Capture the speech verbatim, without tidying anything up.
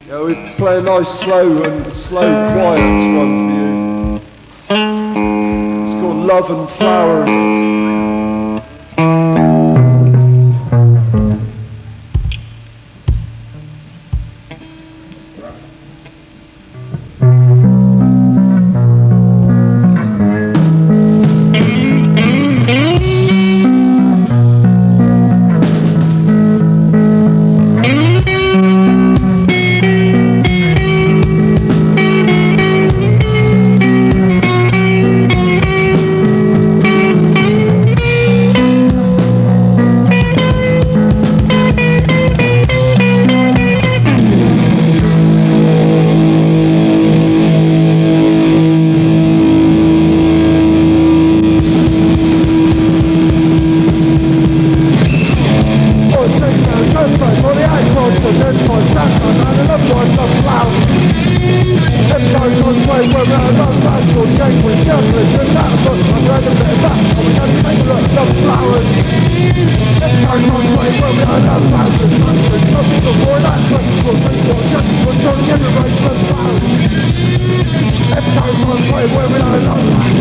Yeah, we play a nice slow and slow, quiet one for you. It's called Love and Flowers. Where we are,